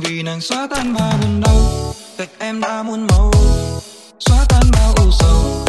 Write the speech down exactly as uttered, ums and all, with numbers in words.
vì nàng xóa tan bao buồn đau, cách em đã muốn mau xóa tan bao ưu sầu.